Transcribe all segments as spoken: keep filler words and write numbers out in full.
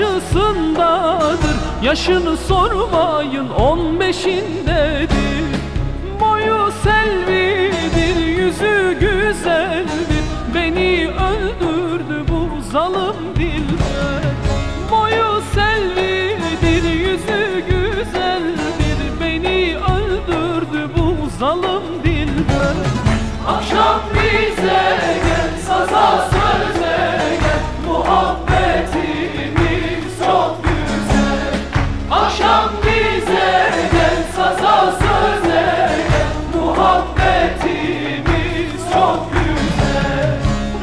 karşısındadır. Yaşını sormayın, on beşindedir. Boyu selvidir, yüzü güzeldir. Beni öldürdü bu zalim dilber. Boyu selvidir, yüzü güzeldir. Beni öldürdü bu zalim dilber. Akşam bize gel, saza söze gel, muhabbetimiz çok güzel. Akşam bize gel, saza söze gel, muhabbetimiz çok güzel.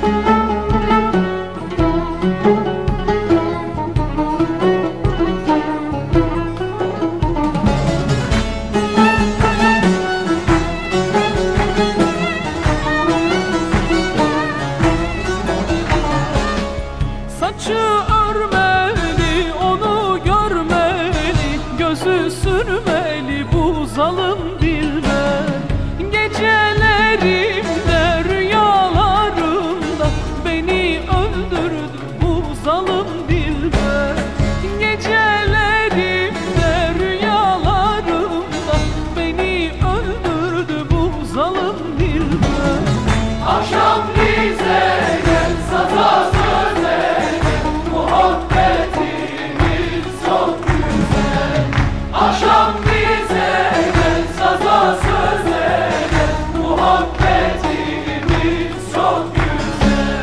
Saçı örmeli, onu görmeli, gözü sürmeli bu zalim dilber. Gecelerimde, rüyalarımda beni öldürdü bu zalim dilber. Gecelerimde, rüyalarımda beni öldürdü bu zalim dilber. Akşam bize gel, saza söze gel, muhabbetimiz çok güzel. Akşam bize gel, saza söze gel, muhabbetimiz çok güzel.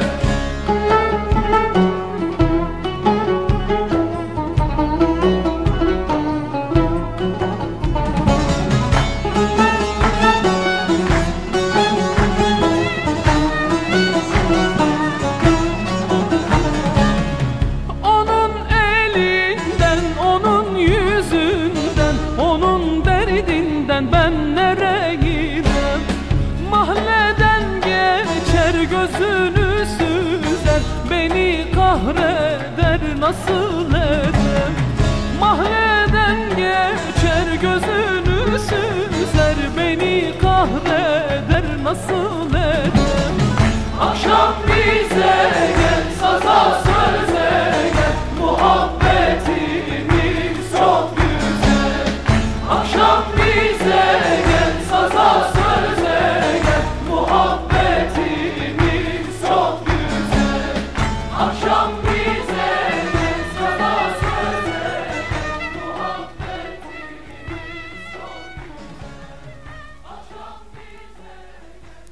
Onun elinden, onun yüzünden, onun derdinden ben nereye gidem? Mahalleden geçer, gözünü süzer, beni kahreder, nasıl eder?